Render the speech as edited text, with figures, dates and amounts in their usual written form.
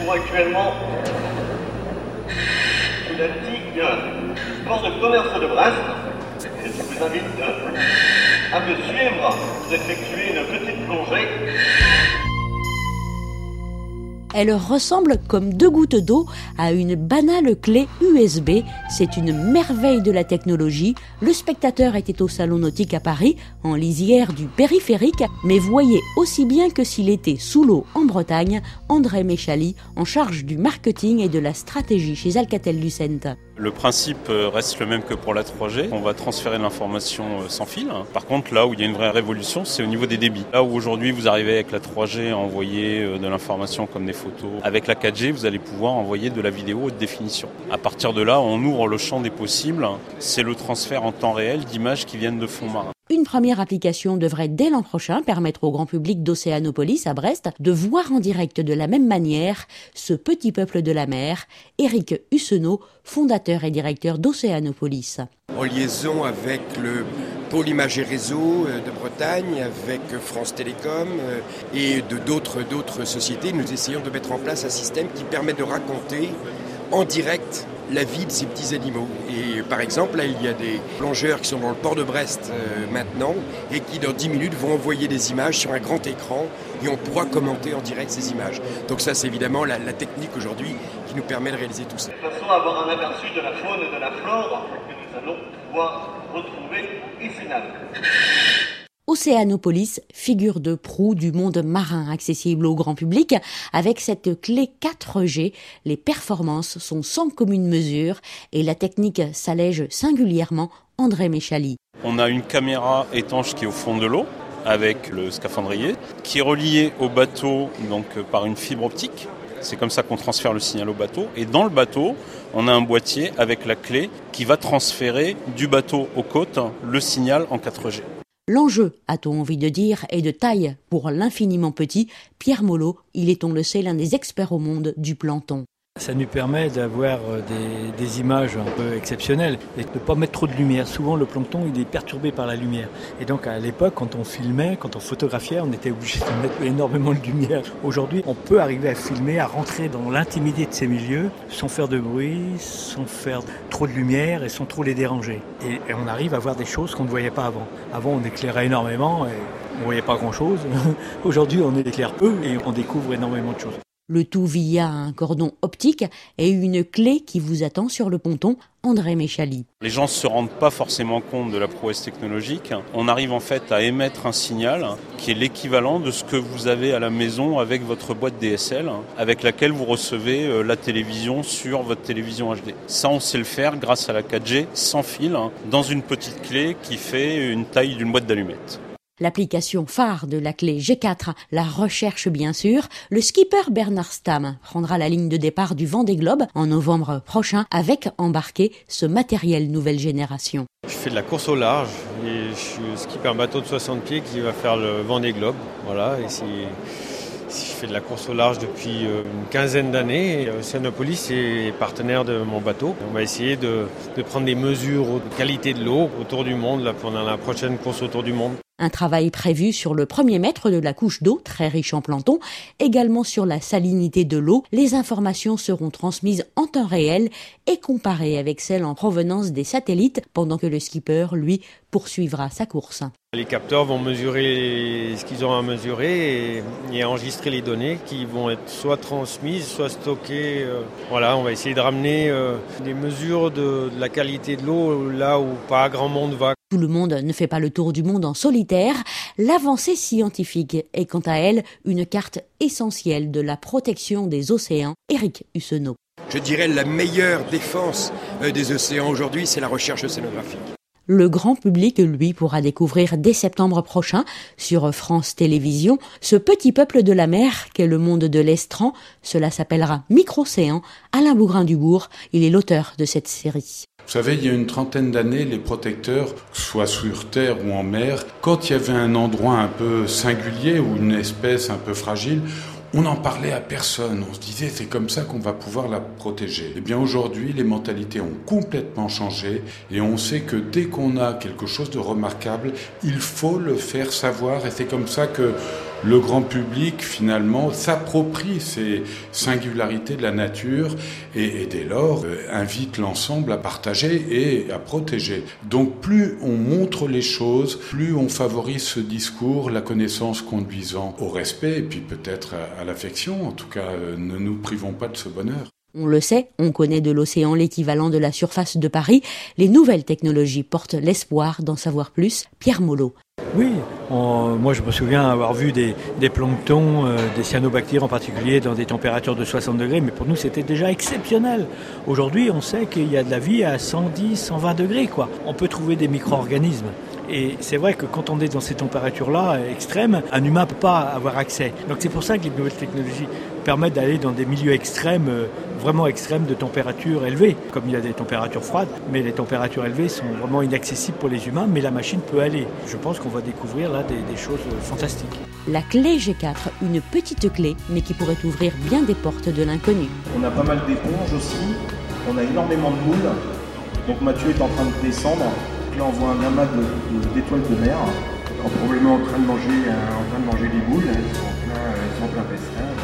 trouve actuellement sous la digue du port de commerce de Brest. Et je vous invite à me suivre pour effectuer une petite plongée. Elle ressemble comme deux gouttes d'eau à une banale clé USB. C'est une merveille de la technologie. Le spectateur était au Salon Nautique à Paris, en lisière du périphérique, mais voyez aussi bien que s'il était sous l'eau en Bretagne, André Méchali, en charge du marketing et de la stratégie chez Alcatel-Lucent. Le principe reste le même que pour la 3G. On va transférer de l'information sans fil. Par contre, là où il y a une vraie révolution, c'est au niveau des débits. Là où aujourd'hui vous arrivez avec la 3G à envoyer de l'information comme des photos, avec la 4G, vous allez pouvoir envoyer de la vidéo haute définition. À partir de là, on ouvre le champ des possibles. C'est le transfert en temps réel d'images qui viennent de fonds marins. Une première application devrait dès l'an prochain permettre au grand public d'Océanopolis à Brest de voir en direct de la même manière ce petit peuple de la mer. Éric Hussenot, fondateur et directeur d'Océanopolis. En liaison avec le pôle images et réseaux de Bretagne, avec France Télécom et d'autres sociétés, nous essayons de mettre en place un système qui permet de raconter en direct la vie de ces petits animaux. Et par exemple, là, il y a des plongeurs qui sont dans le port de Brest maintenant et qui, dans 10 minutes, vont envoyer des images sur un grand écran et on pourra commenter en direct ces images. Donc ça, c'est évidemment la technique aujourd'hui qui nous permet de réaliser tout ça. De façon à avoir un aperçu de la faune et de la flore que nous allons pouvoir retrouver ici même. Océanopolis, figure de proue du monde marin accessible au grand public. Avec cette clé 4G, les performances sont sans commune mesure et la technique s'allège singulièrement. André Méchali. On a une caméra étanche qui est au fond de l'eau avec le scaphandrier qui est relié au bateau donc par une fibre optique. C'est comme ça qu'on transfère le signal au bateau. Et dans le bateau, on a un boîtier avec la clé qui va transférer du bateau aux côtes le signal en 4G. L'enjeu, a-t-on envie de dire, est de taille pour l'infiniment petit. Pierre Molot, il est, on le sait, l'un des experts au monde du plancton. Ça nous permet d'avoir des images un peu exceptionnelles et de ne pas mettre trop de lumière. Souvent, le plancton, il est perturbé par la lumière. Et donc, à l'époque, quand on filmait, quand on photographiait, on était obligé de mettre énormément de lumière. Aujourd'hui, on peut arriver à filmer, à rentrer dans l'intimité de ces milieux sans faire de bruit, sans faire trop de lumière et sans trop les déranger. Et on arrive à voir des choses qu'on ne voyait pas avant. Avant, on éclairait énormément et on ne voyait pas grand-chose. Aujourd'hui, on éclaire peu et on découvre énormément de choses. Le tout via un cordon optique et une clé qui vous attend sur le ponton. André Méchali. Les gens ne se rendent pas forcément compte de la prouesse technologique. On arrive en fait à émettre un signal qui est l'équivalent de ce que vous avez à la maison avec votre boîte DSL, avec laquelle vous recevez la télévision sur votre télévision HD. Ça, on sait le faire grâce à la 4G sans fil, dans une petite clé qui fait une taille d'une boîte d'allumettes. L'application phare de la clé G4, la recherche bien sûr, le skipper Bernard Stamm prendra la ligne de départ du Vendée Globe en novembre prochain avec embarqué ce matériel nouvelle génération. Je fais de la course au large et je skipper un bateau de 60 pieds qui va faire le Vendée Globe. Voilà, et je fais de la course au large depuis une quinzaine d'années. Océanopolis est partenaire de mon bateau. On va essayer de prendre des mesures de qualité de l'eau autour du monde là, pendant la prochaine course autour du monde. Un travail prévu sur le 1er mètre de la couche d'eau, très riche en plancton, également sur la salinité de l'eau. Les informations seront transmises en temps réel et comparées avec celles en provenance des satellites, pendant que le skipper, lui, poursuivra sa course. Les capteurs vont mesurer ce qu'ils ont à mesurer et enregistrer les données qui vont être soit transmises, soit stockées. Voilà, on va essayer de ramener des mesures de la qualité de l'eau là où pas grand monde va. Tout le monde ne fait pas le tour du monde en solitaire. L'avancée scientifique est quant à elle une carte essentielle de la protection des océans. Éric Hussenot. Je dirais la meilleure défense des océans aujourd'hui, c'est la recherche océanographique. Le grand public, lui, pourra découvrir dès septembre prochain sur France Télévisions ce petit peuple de la mer qu'est le monde de l'estran. Cela s'appellera Microcéan. Alain Bougrain-Dubourg, il est l'auteur de cette série. Vous savez, il y a une trentaine d'années, les protecteurs, soit sur terre ou en mer, quand il y avait un endroit un peu singulier ou une espèce un peu fragile, on n'en parlait à personne. On se disait, c'est comme ça qu'on va pouvoir la protéger. Eh bien, aujourd'hui, les mentalités ont complètement changé et on sait que dès qu'on a quelque chose de remarquable, il faut le faire savoir et c'est comme ça que le grand public finalement s'approprie ces singularités de la nature et dès lors invite l'ensemble à partager et à protéger. Donc plus on montre les choses, plus on favorise ce discours, la connaissance conduisant au respect et puis peut-être à l'affection. En tout cas, ne nous privons pas de ce bonheur. On le sait, on connaît de l'océan l'équivalent de la surface de Paris. Les nouvelles technologies portent l'espoir d'en savoir plus. Pierre Molot. Oui, moi je me souviens avoir vu des planctons, des cyanobactéries en particulier dans des températures de 60 degrés, mais pour nous c'était déjà exceptionnel. Aujourd'hui on sait qu'il y a de la vie à 110, 120 degrés, quoi. On peut trouver des micro-organismes. Et c'est vrai que quand on est dans ces températures-là extrêmes, un humain ne peut pas avoir accès. Donc c'est pour ça que les nouvelles technologies permettent d'aller dans des milieux extrêmes, vraiment extrêmes de températures élevées. Comme il y a des températures froides, mais les températures élevées sont vraiment inaccessibles pour les humains, mais la machine peut aller. Je pense qu'on va découvrir là des choses fantastiques. La clé G4, une petite clé, mais qui pourrait ouvrir bien des portes de l'inconnu. On a pas mal d'éponges aussi, on a énormément de moules. Donc Mathieu est en train de descendre. Là, on voit un amas d'étoiles de mer, probablement en train de manger des boules, elles sont en plein festin.